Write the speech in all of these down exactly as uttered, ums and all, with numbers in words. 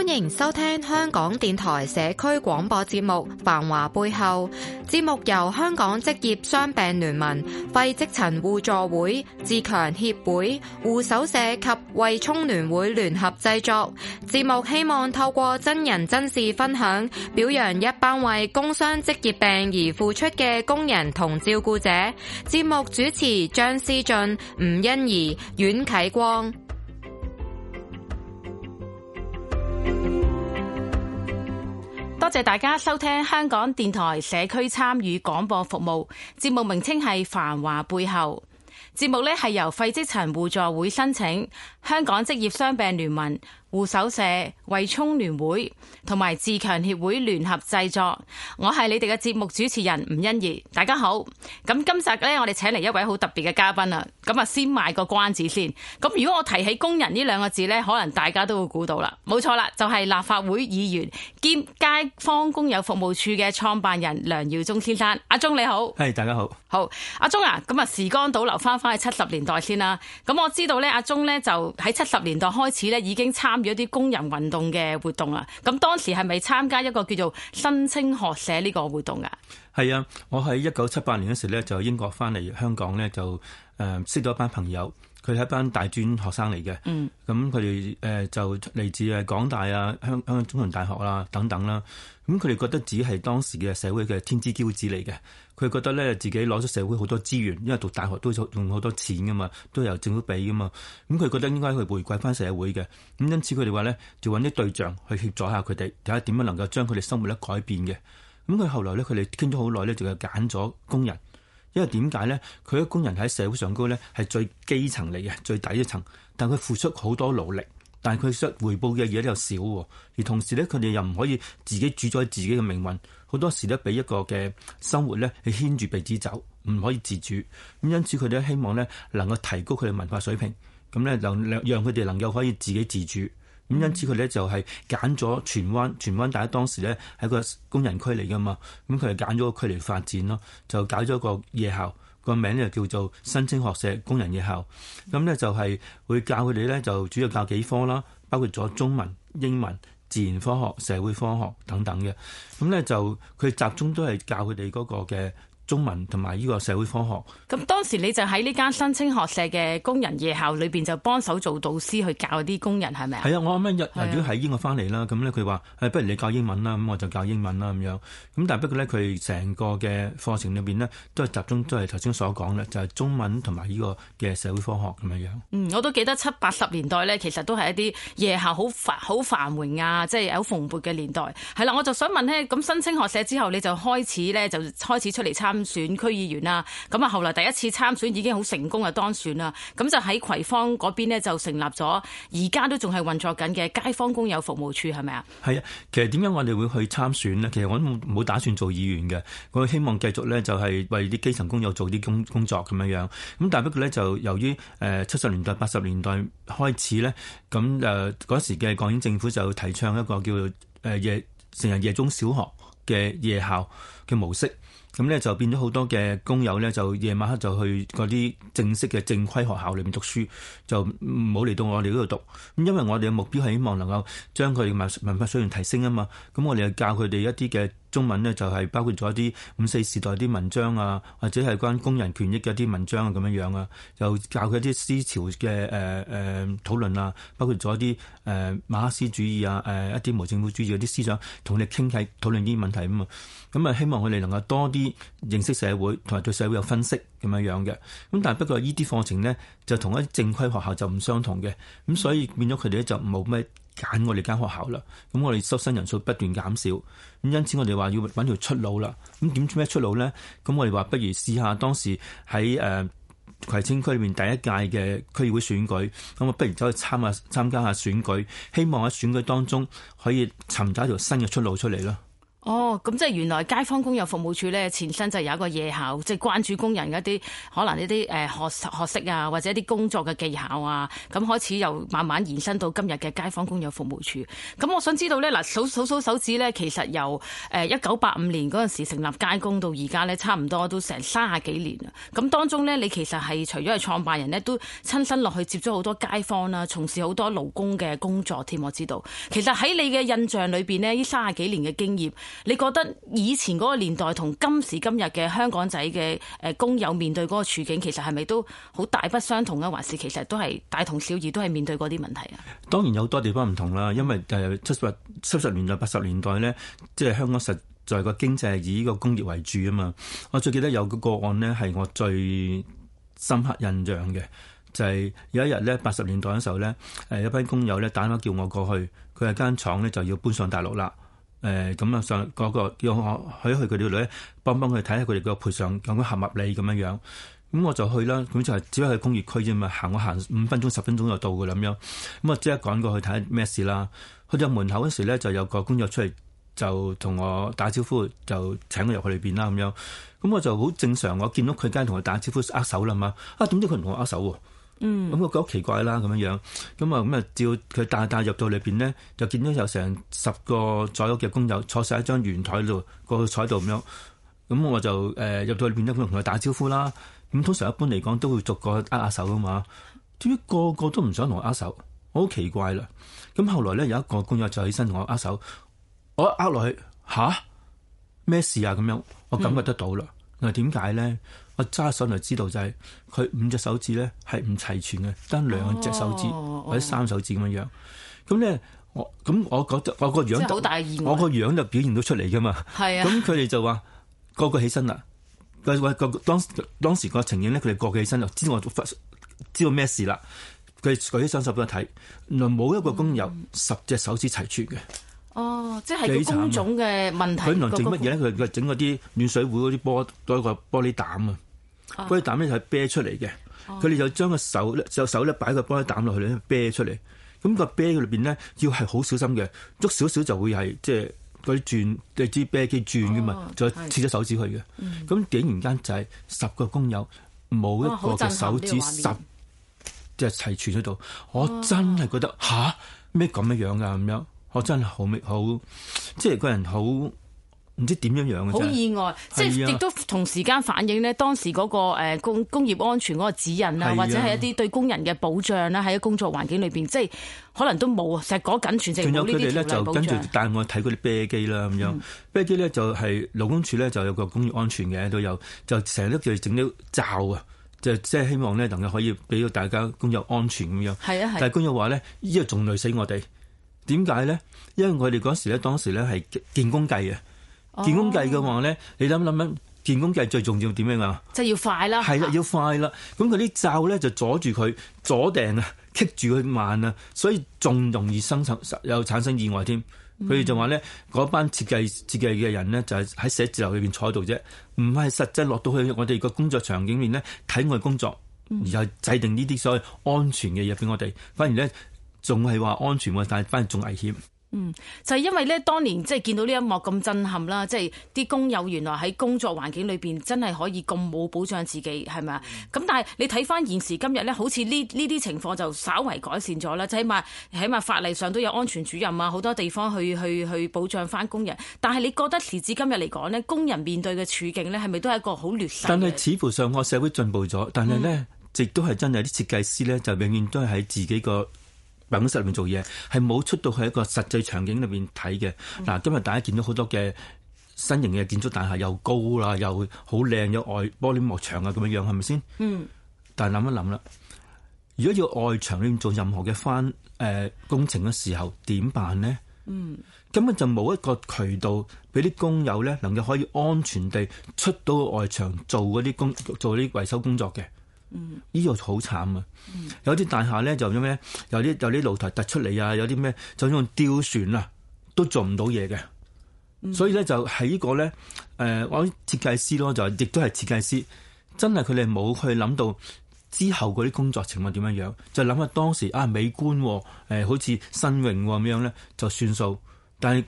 歡迎收聽香港電台社區廣播節目《繁華背後》。節目由香港職業傷病聯盟、肺積塵互助會、自強協會、護手社及惠聰聯會聯合製作。節目希望透過真人真事分享，表揚一班為工傷職業病而付出嘅工人同照顧者。節目主持張思俊、吳欣怡、阮啟光。 多謝大家收聽香港電台社區參與廣播服務，節目名稱係《繁華背後》。節目呢係由肺積塵互助會申請，香港職業傷病聯盟、護手社、惠聰聯會同埋自強協會聯合製作。我係你哋嘅節目主持人吳欣怡，大家好。咁今集呢，我哋請嚟一位好特別嘅嘉賓啊。咁啊，先賣個關子先。咁如果我提起工人呢兩個字呢，可能大家都會估到啦。冇錯啦，就係立法會議員兼街坊工友服務處嘅創辦人梁耀忠先生。阿忠你好。 係，大家好。 好，阿忠啊，咁啊時光倒流翻翻去七十年代先啦。咁我知道呢，阿忠呢就喺七十年代開始呢已經參與一啲工人運動嘅活動啦。咁當時係咪參加一個叫做新青學社呢個活動啊？ 係啊，我喺一九七八年嗰時咧就英國翻嚟香港咧就誒、呃、識到一班朋友，佢係一班大專學生嚟嘅。嗯，咁佢哋誒就嚟自誒港大啊、香香港中文大學啦等等啦。咁佢哋覺得自己係當時嘅社會嘅天之驕子嚟嘅。佢覺得咧自己攞咗社會好多資源，因為讀大學都用好多錢噶嘛，都由政府俾噶嘛。咁佢覺得應該去回饋翻社會嘅。咁因此佢哋話咧就揾啲對象去協助下佢哋，睇下點樣能夠將佢哋生活咧改變嘅。咁佢後來咧，佢哋傾咗好耐咧，就係揀咗工人，因為點解咧？佢啲工人喺社會上高咧係最基層嚟嘅，最底一層，但佢付出好多努力，但係佢所回報嘅嘢咧又少，而同時咧佢哋又唔可以自己主宰自己嘅命運，好多時咧俾一個嘅生活咧去牽住鼻子走，唔可以自主。咁因此佢哋希望咧能夠提高佢哋文化水平，咁咧能讓佢哋能夠可以自己自主。咁因此佢咧就係揀咗荃灣，荃灣大家當時咧係個工人區嚟噶嘛，咁佢就揀咗個區嚟發展咯，就搞咗個夜校，個名咧就叫做新青學社工人夜校。咁咧就係會教佢哋咧就主要教幾科啦，包括咗中文、英文、自然科學、社會科學等等嘅。咁咧就佢集中都係教佢哋嗰個嘅中文同埋呢個社會科學。咁當時你就喺呢間新青學社嘅工人夜校裏邊就幫手做導師去教啲工人，係咪啊？ 係啊，我啱啱日如果喺英國翻嚟啦，咁咧佢話誒，不如你教英文啦，咁我就教英文啦咁樣。咁但係不過咧，佢成個嘅課程裏邊呢，都係集中都係頭先所講咧，就係、是、中文同埋呢個嘅社會科學咁樣樣。 嗯，我都記得七八十年代咧，其實都係一啲夜校好繁好繁榮啊，即係好蓬勃嘅年代。係啦，我就想問咧，咁新青學社之後你就開始咧就開始出嚟參選區議員啦，咁啊後來第一次參選已經好成功啊當選啦，咁就喺葵芳嗰邊呢，就成立咗，而家都仲係運作緊嘅街坊工友服務處，係咪啊？ 係啊，其實點解我哋會去參選呢？其實我都冇打算做議員嘅，我希望繼續咧就係為啲基層工友做啲工工作咁樣樣。咁但係不過咧就由於誒七十年代八十年代開始咧，咁誒嗰時嘅港英政府就提倡一個叫做誒夜成人夜中小學嘅夜校嘅模式。咁咧就變咗好多嘅工友咧，就夜晚黑就去嗰啲正式嘅正規學校裏面讀書，就冇嚟到我哋嗰度讀。咁因為我哋嘅目標係希望能夠將佢嘅文化水平提升啊嘛，咁我哋就教佢哋一啲嘅中文呢，就係包括咗一啲五四時代啲文章啊，或者係關工人權益嘅一啲文章啊咁樣樣啊，又教佢一啲思潮嘅誒誒討論啊，包括咗一啲誒、呃、馬克思主義啊，誒、呃、一啲無政府主義嗰啲思想，同你哋傾偈討論呢啲問題啊嘛。咁啊，希望佢哋能夠多啲認識社會，同埋對社會有分析咁樣樣嘅。咁但係不過呢啲課程呢，就同一啲正規學校就唔相同嘅，咁所以變咗佢哋咧就冇咩揀我哋間學校啦。咁我哋收生人數不斷減少，咁因此我哋話要揾條出路啦。咁點咩出路呢？咁我哋話不如試下當時喺誒、呃、葵青區裏面第一屆嘅區議會選舉，咁啊不如走去參下參加下選舉，希望喺選舉當中可以尋找一條新嘅出路出嚟咯。 哦，咁即係原來街坊工友服務處咧前身就有一個夜校，即係關注工人一啲可能一啲誒學學識啊，或者一啲工作嘅技巧啊，咁開始又慢慢延伸到今日嘅街坊工友服務處。咁我想知道咧，嗱數數數手指咧，其實由誒一九八五年嗰陣時成立街工到而家咧，差唔多都成三十幾年啦。咁當中咧，你其實係除咗係創辦人咧，都親身落去接觸好多街坊啦，從事好多勞工嘅工作添。我知道，其實喺你嘅印象裏邊呢，呢三十幾年嘅經驗，你覺得以前嗰個年代同今時今日嘅香港仔嘅誒工友面對嗰個處境，其實係咪都好大不相同啊？還是其實都係大同小異，都係面對嗰啲問題啊？ 當然有好多地方唔同啦，因為誒七十七十年代八十年代咧，即係香港實在個經濟係以呢個工業為主啊嘛。我最記得有個個案呢，係我最深刻印象嘅，就係、是、有一日咧，八十年代嘅時候咧，誒有班工友咧打電話叫我過去，佢係間廠咧就要搬上大陸啦。誒咁啊上嗰個叫我去去佢哋度咧，幫幫佢睇下佢哋個賠償咁樣合唔合理咁樣樣。咁我就去啦，咁就係只係去工業區啫嘛，行我行五分鐘十分鐘就到㗎啦咁樣。咁我即刻趕過去睇下咩事啦。去到門口嗰時咧，就有個工友出嚟就同我打招呼，就請我入去裏邊啦咁樣。咁我就好正常，我見到佢梗係同我打招呼握手啦嘛。啊點知佢唔同我握手喎？嗯，咁我覺得奇怪啦咁樣樣。咁啊咁啊，照佢帶帶入到裏邊咧，就見到有成十個左右嘅工友坐晒喺張圓台度，個坐喺度咁樣。咁我就誒、呃、入到裏邊咧，咁同佢打招呼啦。咁通常一般嚟講都會逐個握下手噶嘛。點解個個都唔想同我握手？我好奇怪啦。咁後來咧有一個工友就起身同我握手，我一握落去吓？咩事啊？咁樣我感覺得到啦。我話點解咧？我揸手嚟知道就係佢五隻手指咧係唔齊全嘅，得兩隻手指、哦、或者三手指咁樣樣。咁咧我咁我覺得我個樣好大意外，我個樣就表現到出嚟噶嘛。係啊。咁佢哋就話個個起身啦。個個個當當時個情形咧，佢哋個個起身就知道我知道咩事啦。佢舉起雙手俾我睇，原來冇一個工友、嗯、十隻手指齊全嘅。哦，即係個工種嘅問題。佢原來整乜嘢咧？佢佢整嗰啲暖水壺嗰啲玻多個玻璃膽啊！玻璃膽咧係啤出嚟嘅，佢哋就將個手咧，就手咧擺個玻璃膽落去咧，啤出嚟。咁個啤裏邊咧要係好小心嘅，捉少少就會係即係嗰啲轉，你知啤機轉噶嘛，再切咗手指去嘅。咁竟然間就係十個工友冇一個嘅手指十即係齊全喺度，我真係覺得吓咩咁樣樣噶咁樣，我真係好好即係個人好。唔知點樣樣嘅，好意外，即係亦都同時間反映呢當時嗰個誒工工業安全嗰個指引啊，或者係一啲對工人嘅保障啦，喺工作環境裏邊，即係可能都冇石果緊全正冇呢啲條例保障。仲有佢哋咧就跟住帶我睇嗰啲啤機啦咁樣，啤機咧就係勞工處咧就有個工業安全嘅都有，就成日都叫佢整啲罩啊，就即係希望咧能夠可以俾到大家工友安全咁樣。係啊係。但係工友話咧，依個仲累死我哋，點解咧？因為我哋嗰時咧當時咧係見工計啊。見工計嘅話咧，哦、你諗諗諗，見工計最重要點樣啊？即係要快啦，係啦，要快啦。咁佢啲罩咧就阻住佢，阻掟啊，棘住佢慢啊，所以仲容易生產又產生意外添。佢哋、嗯、就話咧，嗰班設計設計嘅人咧就係喺寫字樓裏邊坐喺度啫，唔係實際落到去我哋個工作場景面咧睇我哋工作，而係制定呢啲所謂安全嘅嘢俾我哋。反而咧仲係話安全喎，但係反而仲危險。 嗯，就係、是、因為咧，當年即係見到呢一幕咁震撼啦，即係啲工友原來喺工作環境裏邊真係可以咁冇保障自己，係咪啊？咁、嗯、但係你睇翻現時今日咧，好似呢呢啲情況就稍為改善咗啦，即係起碼起碼法例上都有安全主任啊，好多地方去去去保障翻工人。但係你覺得時至今日嚟講呢，工人面對嘅處境呢，係咪都係一個好劣勢？ 但係似乎上個社會進步咗，但係呢，亦、嗯、都係真係啲設計師呢，就永遠都係喺自己個辦公室裏面做嘢，係冇出到去一個實際場景裏面睇嘅。嗱、嗯，今日大家見到好多嘅新型嘅建築大廈，又高啦，又好靚，有外玻璃幕牆啊，咁樣樣係咪先？嗯。但係諗一諗啦，如果要外牆裏面做任何嘅翻誒工程嘅時候，點辦呢？嗯。根本就冇一個渠道俾啲工友咧，能夠可以安全地出到外牆做嗰啲工做啲維修工作嘅。嗯，呢個好慘啊！嗯、有啲大廈咧就咁咩？有啲有啲露台突出嚟啊！有啲咩就用吊船啊，都做唔到嘢嘅。嗯、所以咧就喺呢個咧，誒、呃，我啲設計師咯，就亦都係設計師，真係佢哋冇去諗到之後嗰啲工作情況點樣樣，就諗下當時啊美觀，誒、呃，好似新穎咁樣咧就算數。但係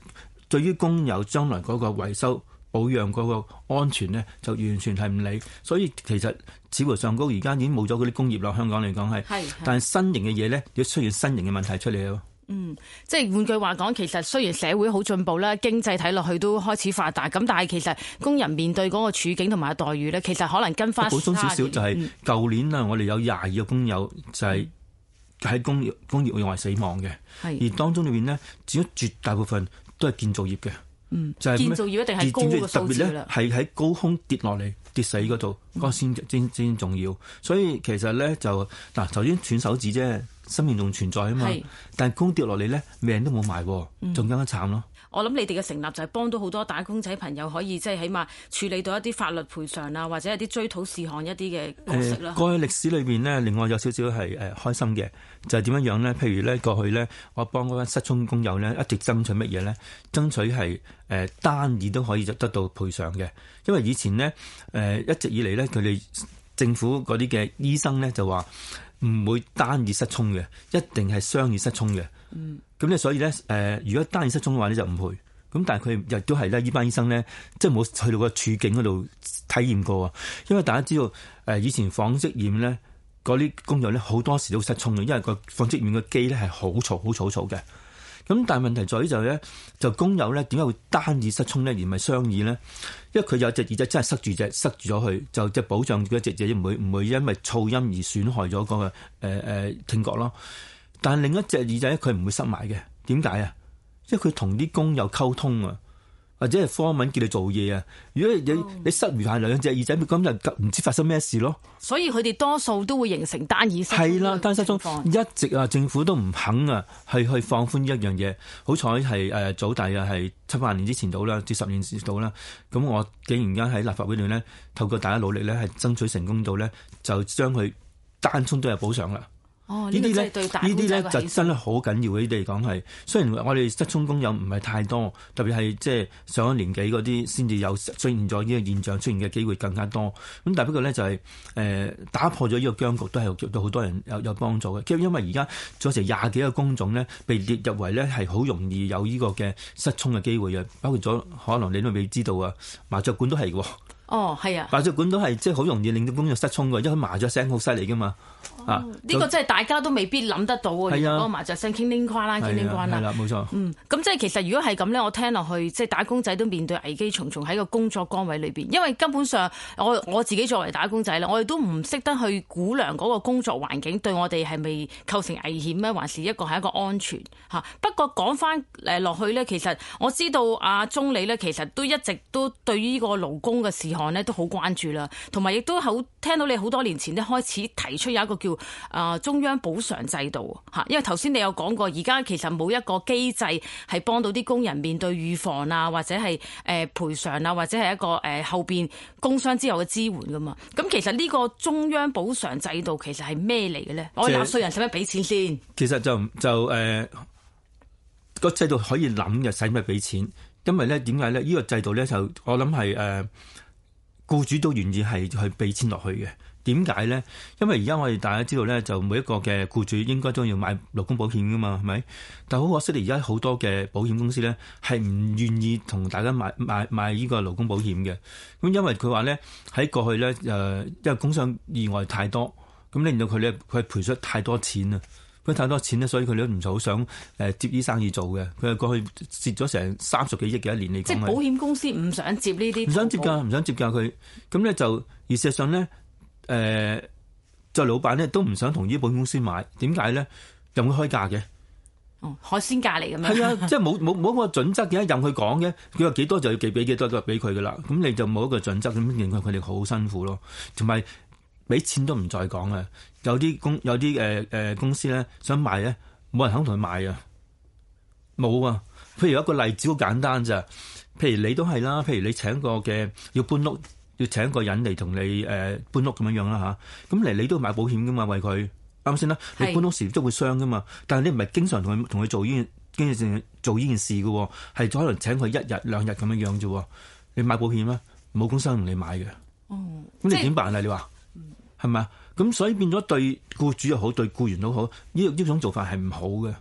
對於工友將來嗰個維修保養嗰個安全咧，就完全係唔理。所以其實似乎上高而家已經冇咗嗰啲工業啦，香港嚟講係，但係新型嘅嘢咧，要出現新型嘅問題出嚟咯。 嗯，即係換句話講，其實雖然社會好進步啦，經濟睇落去都開始發達，咁但係其實工人面對嗰個處境同埋待遇咧，其實可能跟翻。補充少少就係舊年啊，我哋有廿二個工友就係喺工業工業意外死亡嘅，而當中裏邊呢，只有絕大部分都係建造業嘅。嗯，就係、是、建造業一定係高嘅數字啦。係喺高空跌落嚟跌死嗰度，嗰、嗯、個先先先重要。所以其實咧就嗱，頭先斷手指啫。生命仲存在啊嘛，但係工跌落嚟咧，命都冇埋，仲更加慘咯。 我諗你哋嘅成立就係幫到好多打工仔朋友，可以即係起碼處理到一啲法律賠償啊，或者一啲追討事項一啲嘅角色啦。 過去歷史裏邊呢，另外有少少係誒開心嘅，就係點樣樣咧？譬如咧過去咧，我幫嗰班失聰工友咧一直爭取乜嘢咧？爭取係誒單耳都可以得到賠償嘅，因為以前呢，誒一直以嚟咧，佢哋政府嗰啲嘅醫生咧就話，唔會單耳失聰嘅，一定係雙耳失聰嘅。嗯，咁咧所以咧，誒、呃，如果單耳失聰嘅話咧就唔賠。咁但係佢亦都係咧，呢班醫生咧，即係冇去到個處境嗰度體驗過啊。因為大家知道，誒、呃，以前紡織業咧，嗰啲工友咧好多時都失聰嘅，因為個紡織業嘅機咧係好嘈、好嘈、嘈嘅。咁但係問題在於就係咧，就工友咧點解會單耳失聰咧，而唔係雙耳咧？因為佢有隻耳仔真係塞住隻塞住咗佢，就即係保障嗰隻耳仔唔會唔會因為噪音而損害咗嗰、嗰個誒誒、呃、聽覺咯。但係另一隻耳仔佢唔會塞埋嘅，點解啊？因為佢同啲工友溝通啊，或者係科文叫你做嘢啊。如果你、哦、你塞住下兩隻耳仔，咁就唔知發生咩事咯。所以佢哋多數都會形成單耳失聰。 係啦，單耳失聰一直啊，政府都唔肯啊，去去放寬呢一樣嘢。好彩係誒早大啊，係七八年之前到啦，至十年前到啦。咁我竟然間喺立法會度咧，透過大家努力咧，係爭取成功到咧，就將佢單聰都有補償啦。哦，呢啲咧，呢啲咧就真係好緊要嘅。呢啲嚟講係，雖然我哋失聰工友唔係太多，特別係即係上咗年紀嗰啲先至有出現咗呢個現象出現嘅機會更加多。咁但係不過咧就係、是、誒、呃、打破咗呢個僵局，都係對好多人有有幫助嘅。因為而家仲有成廿幾個工種咧被列入為咧係好容易有呢個嘅失聰嘅機會嘅，包括咗可能你都未知道啊，麻雀館都係喎。 哦，係啊， 麻雀館都係即係好容易令到工友失聰嘅，因為麻雀聲好犀利噶嘛。 哦、啊，呢、這個真係大家都未必諗得到啊！嗰、那個麻雀聲傾叮呱啦，傾叮呱啦。係啦，冇錯。嗯，咁即係其實如果係咁咧，我聽落去即係打工仔都面對危機重重喺個工作崗位裏邊，因為根本上我我自己作為打工仔咧，我哋都唔識得去估量嗰個工作環境對我哋係咪構成危險咧，還是一個係一個安全嚇。不過講翻誒落去咧，其實我知道阿鍾理咧，其實都一直都對於呢個勞工嘅事項咧都好關注啦，同埋亦都好聽到你好多年前咧開始提出有一個叫啊、呃，中央補償制度嚇，因為頭先你有講過，而家其實冇一個機制係幫到啲工人面對預防啊，或者係誒賠償啊，或者係一個誒、呃、後邊工傷之後嘅支援噶嘛。咁其實呢個中央補償制度其實係咩嚟嘅咧？我納稅人使乜俾錢先？ 其實就就誒個、呃、制度可以諗嘅，使乜俾錢？因為咧點解咧？呢、這個制度咧就我諗係誒僱主都願意係去俾錢落去嘅。點解咧？因為而家我哋大家知道咧，就每一個嘅僱主應該都要買勞工保險噶嘛，係咪？但好可惜，而家好多嘅保險公司咧係唔願意同大家買買買呢個勞工保險嘅。咁因為佢話咧喺過去咧誒，因為工傷意外太多，咁令到佢咧佢係賠出太多錢啊！佢太多錢咧，所以佢哋都唔好想誒接呢生意做嘅。佢係過去蝕咗成三十幾億嘅一年嚟講。 即係保險公司唔想接呢啲， 唔想接㗎，唔想接㗎佢。咁咧就而事實上咧。誒、呃，就老闆咧都唔想同呢啲保險公司買，點解咧？任佢開價嘅， 哦，海鮮價嚟嘅咩？ 係啊，即係冇冇冇個準則嘅，任佢講嘅，佢話幾多就要寄俾幾多，就俾佢噶啦。咁你就冇一個準則，咁令到佢哋好辛苦咯。同埋俾錢都唔再講啊！有啲公有啲誒誒公司咧想賣咧，冇人肯同佢賣啊，冇啊。譬如有一個例子好簡單咋，譬如你都係啦，譬如你請個嘅要搬屋。要請一個人嚟同你誒、呃、搬屋咁樣樣啦嚇，咁嚟你都要買保險噶嘛，為佢啱先啦。你搬屋時都會傷噶嘛，但係你唔係經常同佢同佢做呢件經常做呢件事嘅喎，係可能請佢一日兩日咁樣樣啫喎。你買保險咩？冇公司同你買嘅。哦，咁你點辦啊？你話係咪啊？咁所以變咗對僱主又好，對僱員都好，呢呢種做法係唔好嘅。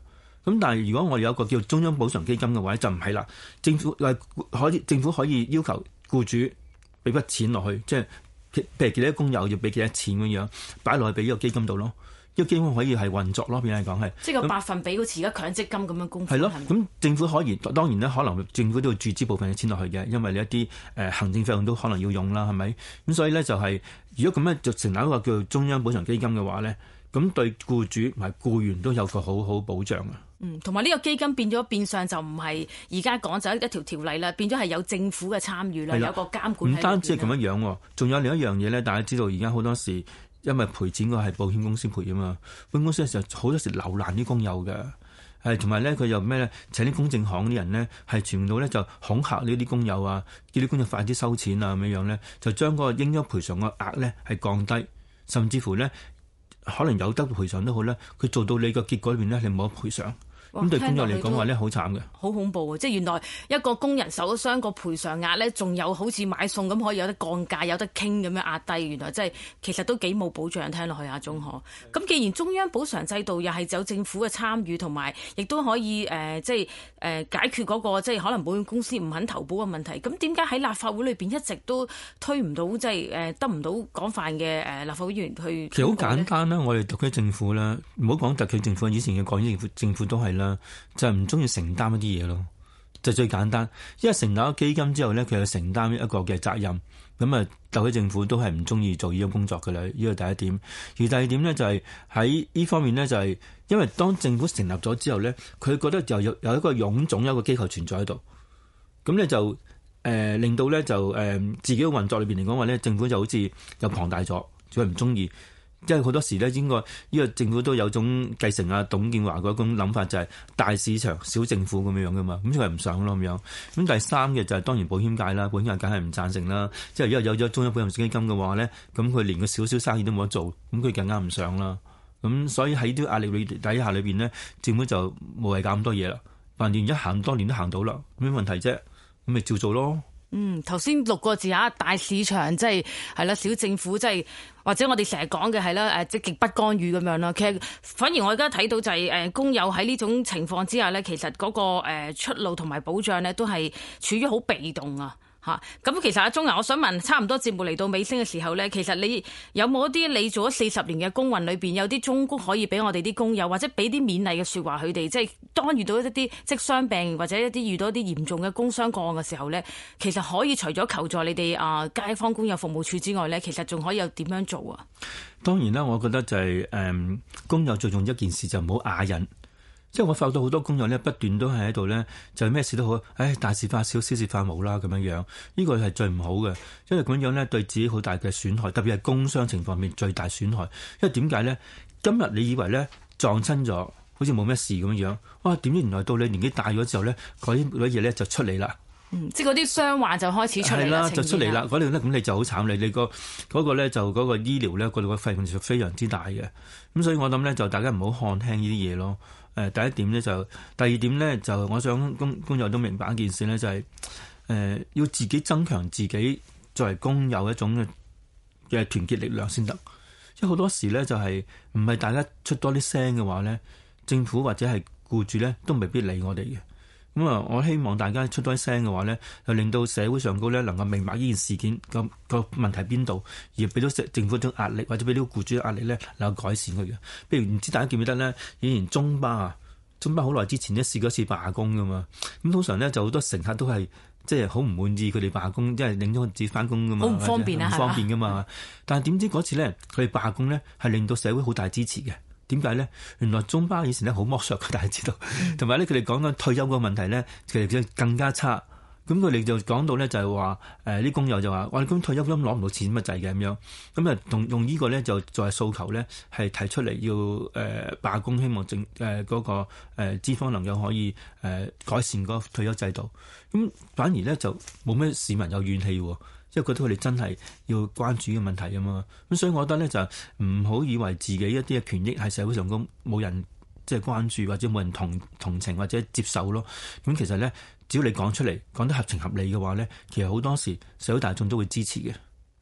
咁但係如果我哋有一個叫中央補償基金嘅話，就唔係啦。政府誒可以政府可以要求僱主俾筆錢落去，即係譬如幾多工友要俾幾多錢咁樣擺落去俾呢個基金度咯。呢個基金可以係運作咯，變係講係即係個百分比好似而家強積金咁樣供款。 係咯，咁政府可以當然咧，可能政府都要注資部分嘅錢落去嘅，因為你一啲誒行政費用都可能要用啦，係咪？咁所以咧就係、是、如果咁樣就成立一個叫做中央補償基金嘅話咧，咁對僱主同埋僱員都有個好好保障啊。 嗯，同埋呢個基金變咗變相就唔係而家講就一條條例啦，變咗係有政府嘅參與啦，有個監管。唔單止係咁樣樣，仲有另一樣嘢咧，大家知道而家好多時。因為賠錢個係保險公司賠啊嘛，保險公司嘅時候好多時留難啲工友嘅，係同埋咧佢又咩咧請啲公證行啲人咧係全部咧就恐嚇呢啲工友啊，叫啲工友快啲收錢啊咁樣樣咧，就將嗰個應該賠償個額咧係降低，甚至乎咧可能有得賠償都好咧，佢做到你個結果裏邊咧你冇得賠償。咁對工友嚟講話咧，好慘嘅， 好恐怖啊！即係原來一個工人受咗傷個賠償額咧，仲有好似買餸咁可以有得降價，有得傾咁樣壓低。原來即係其實都幾冇保障，聽落去阿鍾可。咁既然中央補償制度又係有政府嘅參與，同埋亦都可以誒、呃，即係誒、呃、解決嗰、那個即係可能保險公司唔肯投保嘅問題。咁點解喺立法會裏邊一直都推唔到，即係誒得唔到廣泛嘅誒立法會議員去？ 其實好簡單啦，我哋特區政府啦，唔好講特區政府，以前嘅港英政府政府都係啦。就係唔中意承擔一啲嘢咯，就最簡單。因為成立咗基金之後咧，佢要承擔一個嘅責任。咁啊，特區政府都係唔中意做呢個工作嘅啦。呢個第一點。而第二點咧就係喺呢方面咧，就係因為當政府成立咗之後咧，佢覺得就有有一個臃腫有一個機構存在喺度。咁咧就誒、呃、令到咧就誒、呃、自己嘅運作裏邊嚟講話咧，政府就好似又龐大咗，佢唔中意。因為好多時咧，應該呢個政府都有種繼承啊董建華嗰種諗法，就係大市場小政府咁樣樣噶嘛，咁佢係唔想咯咁樣。咁第三嘅就係當然保險界啦，保險界梗係唔贊成啦。即係因為有咗中央保險基金嘅話咧，咁佢連個少少生意都冇得做，咁佢更加唔想啦。咁所以喺啲壓力底下裏邊咧，政府就冇謂搞咁多嘢啦。橫掂一行多年都行到啦，咩問題啫？咁咪照做咯。 嗯，頭先六個字啊，大市場即係係啦，小政府即係或者我哋成日講嘅係啦，誒積極不干預咁樣啦。其實反而我而家睇到就係誒工友喺呢種情況之下咧，其實嗰個誒出路同埋保障咧都係處於好被動啊。嚇，咁其實阿鍾啊，我想問，差唔多節目嚟到尾聲嘅時候咧，其實你有冇一啲你做咗四十年嘅工運裏邊有啲忠告可以俾我哋啲工友，或者俾啲勉勵嘅説話佢哋，即係當遇到一啲即傷病或者一啲遇到一啲嚴重嘅工傷個案嘅時候咧，其實可以除咗求助你哋啊街坊工友服務處之外咧，其實仲可以有點樣做啊？當然啦，我覺得就係、是、誒、嗯、工友最重要一件事就唔好啞忍。即係我發覺到好多工友咧，不斷都係喺度咧，就咩事都好，唉，大事化小，小事化無啦咁樣樣。呢個係最唔好嘅，因為咁樣咧對自己好大嘅損害，特別係工傷情況面最大損害。因為點解咧？今日你以為咧撞親咗，好似冇咩事咁樣樣，哇！點知原來到你年紀大咗之後咧，嗰啲嗰啲嘢咧就出嚟啦。嗯，即係嗰啲傷患就開始出嚟啦，係啦，就出嚟啦。嗰度咧，咁你就好慘，你你個嗰個咧就嗰個醫療咧，嗰度嘅費用就非常之大嘅。咁所以我諗咧，就大家唔好看輕呢啲嘢咯。誒，第一點咧就，第二點咧就，我想工工友都明白一件事咧，就係、是、誒、呃、要自己增強自己作為工友一種嘅嘅團結力量先得。因為好多時咧就係唔係大家出多啲聲嘅話咧，政府或者係僱主咧都未必理我哋嘅。咁啊，我希望大家出多啲聲嘅話咧，就令到社會上高咧能夠明白呢件事件個個問題邊度，而俾到政府一種壓力，或者俾到僱主壓力咧，能夠改善佢嘅。譬如唔知大家記唔記得咧，以前中巴啊，中巴好耐之前咧試過一次罷工噶嘛。咁通常咧就好多乘客都係即係好唔滿意佢哋罷工，即係領咗自己翻工噶嘛，好唔方便啊，唔方便噶嘛。但係點知嗰次咧，佢哋罷工咧係令到社會好大支持嘅。點解咧？原來中巴以前咧好剝削嘅，大家知道，同埋咧佢哋講緊退休個問題咧，其實更加差。咁佢哋就講到咧就係話，誒啲工友就話，哇！咁退休金攞唔到錢乜滯嘅咁樣，咁啊同用呢個咧就作為訴求咧，係提出嚟要誒、呃、罷工，希望政誒嗰個誒、呃、資方能夠可以誒、呃、改善嗰個退休制度。咁反而咧就冇咩市民有怨氣喎。因為覺得佢哋真係要關注呢個問題啊嘛，咁所以我覺得咧就唔好以為自己一啲嘅權益喺社會上咁冇人即係關注或者冇人同同情或者接受咯。咁其實咧，只要你講出嚟講得合情合理嘅話咧，其實好多時社會大眾都會支持嘅。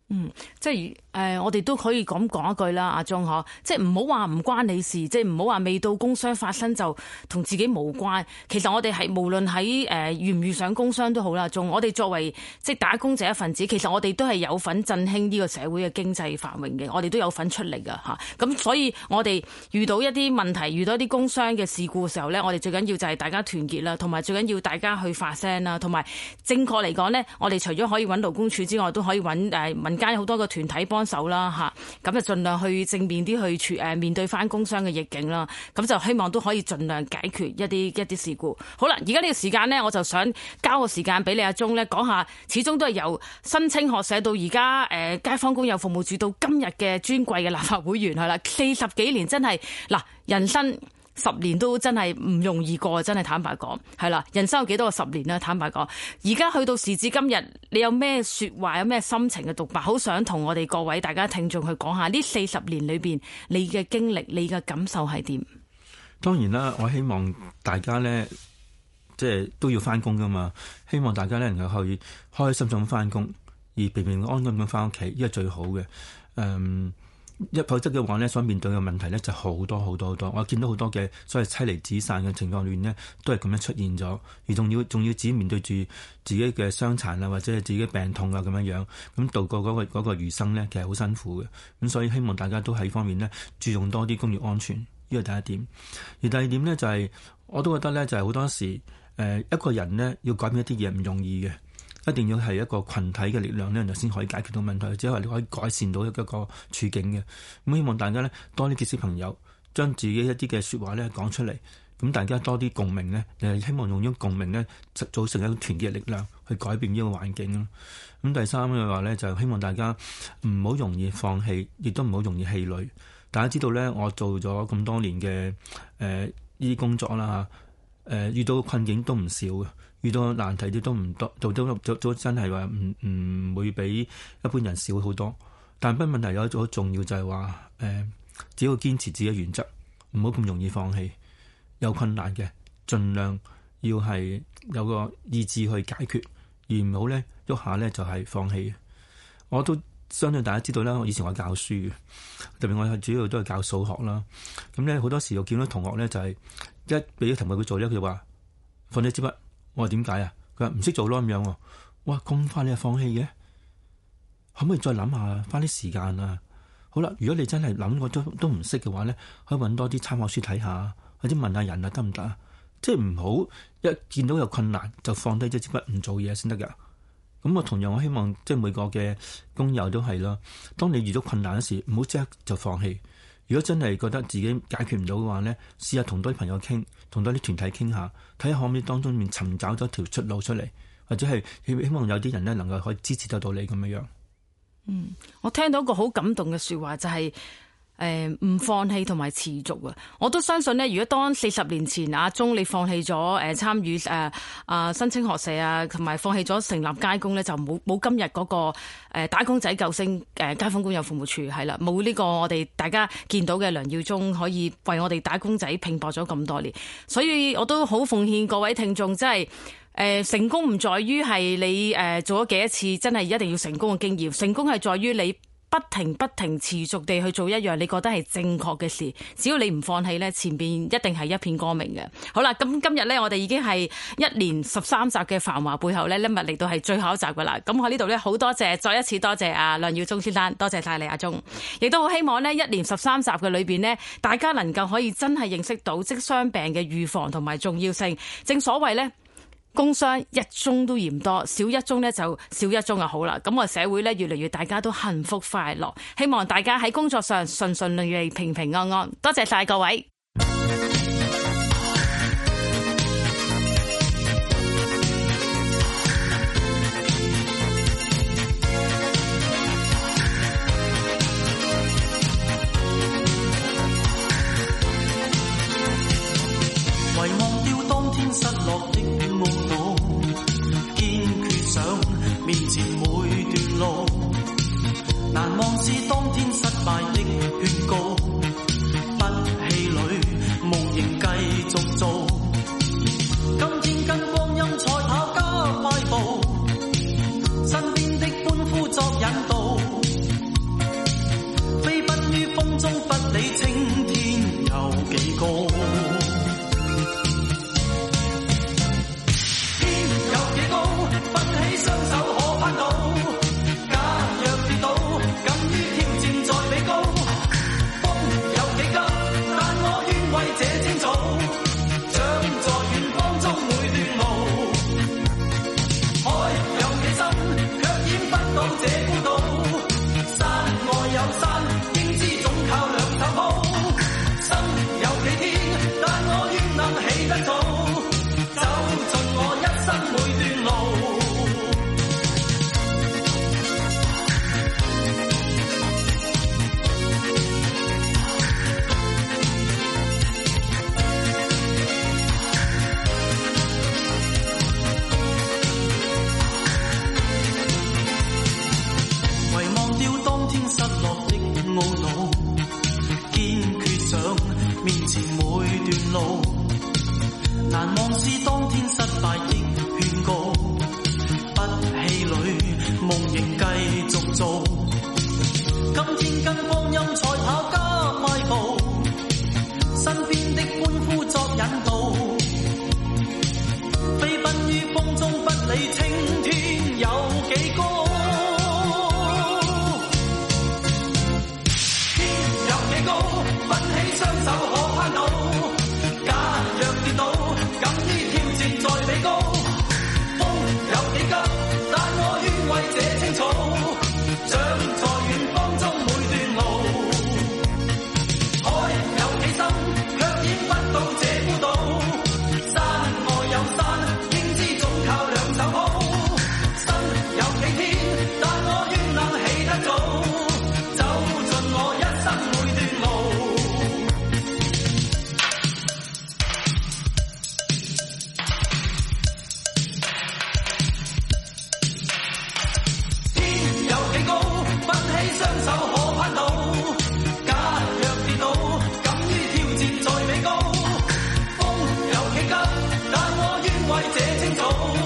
嗯，即係誒、呃，我哋都可以咁講一句啦，阿鐘嗬，即係唔好話唔關你事，即係唔好話未到工傷發生就同自己無關。其實我哋係無論喺誒遇唔遇上工傷都好啦，仲我哋作為即係打工者一份子，其實我哋都係有份振興呢個社會嘅經濟繁榮嘅，我哋都有份出力噶吓。咁所以我哋遇到一啲問題，遇到一啲工傷嘅事故嘅時候咧，我哋最緊要就係大家團結啦，同埋最緊要大家去發聲啦，同埋正確嚟講咧，我哋除咗可以揾勞工處之外，都可以揾誒民間好多個團體幫手啦嚇，咁就盡量去正面啲去處誒面對翻工傷嘅逆境啦，咁就希望都可以盡量解決一啲一啲事故。好啦，而家呢個時間呢，我就想交個時間俾你阿鐘咧講下，始終都係由新青學社到而家誒街坊工友服務處到今日嘅尊貴嘅立法會員係啦，四十幾年真係嗱人生。十年都真係唔容易過，真係坦白講，係啦。人生有幾多個十年咧？坦白講，而家去到時至今日，你有咩說話，有咩心情嘅獨白，好想同我哋各位大家聽眾去講下呢四十年裏邊你嘅經歷，你嘅感受係點？ 當然啦，我希望大家咧，即係都要翻工噶嘛。希望大家咧能夠去開開心心翻工，而平平安安咁翻屋企，呢個最好嘅。嗯。一否則嘅話咧，所面對嘅問題咧就好多好多好多。我見到好多嘅所謂妻離子散嘅情況亂呢，都係咁樣出現咗，而仲要仲要自己面對住自己嘅傷殘啊，或者係自己病痛啊咁樣樣，咁度過嗰、嗰個嗰個餘生呢，其實好辛苦嘅。咁所以希望大家都喺方面呢，注重多啲工業安全，呢個第一點。而第二點呢，就係、是，我都覺得呢，就係好多時誒一個人呢，要改變一啲嘢唔容易嘅。一定要係一個群體嘅力量咧，就先可以解決到問題，即係話你可以改善到一個處境嘅。咁希望大家咧多啲結識朋友，將自己一啲嘅説話咧講出嚟，咁大家多啲共鳴咧，誒希望用咗共鳴咧，組成一個團結力量去改變呢個環境咯。咁第三嘅話咧，就希望大家唔好容易放棄，亦都唔好容易氣餒。大家知道咧，我做咗咁多年嘅誒呢啲工作啦嚇，誒、呃、遇到困境都唔少嘅。遇到難題啲都唔多，做都做都真係話唔唔會比一般人少好多。但不過問題有一種好重要就係話誒，只要堅持自己嘅原則，唔好咁容易放棄。有困難嘅，盡量要係有個意志去解決，而唔好咧喐下咧就係放棄。我都相信大家知道啦，我以前我教書嘅，特別我係主要都係教數學啦。咁咧好多時我見到同學咧就係一俾咗題目佢做咧，佢就話放低支筆。我話點解啊？佢話唔識做咯咁樣喎。哇，咁快你就放棄嘅？可唔可以再諗下，花啲時間啊？好啦，如果你真係諗過都都唔識嘅話咧，可以揾多啲參考書睇下，或者問下人啊，得唔得啊？即係唔好一見到有困難就放低咗支筆唔做嘢先得㗎。咁我同樣我希望即係每個嘅工友都係咯。當你遇到困難嗰時，唔好即刻就放棄。如果真係覺得自己解決唔到嘅話咧，試下同多啲朋友傾，同多啲團體傾下，睇下可唔可以當中面尋找咗條出路出嚟，或者係希望有啲人咧能夠可以支持得到你咁樣樣。 嗯，我聽到一個好感動嘅說話就係、是。誒，唔放棄同埋持續啊！我都相信呢，如果當四十年前阿鐘你放棄咗誒參與誒啊新青學社啊，同埋放棄咗成立街工呢，就冇冇今日嗰個誒打工仔救星誒街坊工友服務處係啦，冇呢個我哋大家見到嘅梁耀忠可以為我哋打工仔拼搏咗咁多年，所以我都好奉獻各位聽眾，真係誒成功唔在於係你誒做咗幾多次，真係一定要成功嘅經驗，成功係在於你。不停不停持續地去做一樣你覺得係正確嘅事，只要你唔放棄呢，前邊一定係一片光明嘅。好啦，咁今日呢，我哋已經係一連十三集嘅繁華背後呢，今日嚟到係最後一集噶啦。咁我呢度呢，好多謝，再一次多謝阿梁耀忠先生，多謝晒你阿忠，亦都好希望呢，一連十三集嘅裏邊呢，大家能夠可以真係認識到職傷病嘅預防同埋重要性。正所謂呢。工傷一宗都嫌多，少一宗呢就少一宗就好啦。咁我社會呢，越嚟越大家都幸福快樂，希望大家喺工作上順順利利、平平安安。多謝晒各位。 遺忘掉當天失落的夢路，堅決想面前每段路，難忘是當天失敗的勸告，不氣餒，無形繼續做，今天跟光陰賽跑加快步，身邊的歡呼作引導。 每段路，難忘是當天失敗的勸告，不氣餒，夢仍繼續做。今天跟光陰賽跑加快步，身邊的歡呼作引導，飛奔於風中不理青天有幾高，天有幾高，奮起雙手可攀到，假若跌倒，敢於挑戰再比高，風有幾急，但我願為這青草，長在遠方中每段路，海有幾深，卻淹不到這孤島，山外有山，應知總靠兩手抱，身有幾天，但我願能起得早，走盡我一生每段路。天有幾高，奮起雙手可攀到，假若跌倒，敢於挑戰再比高，風有幾急，但我願為這青草。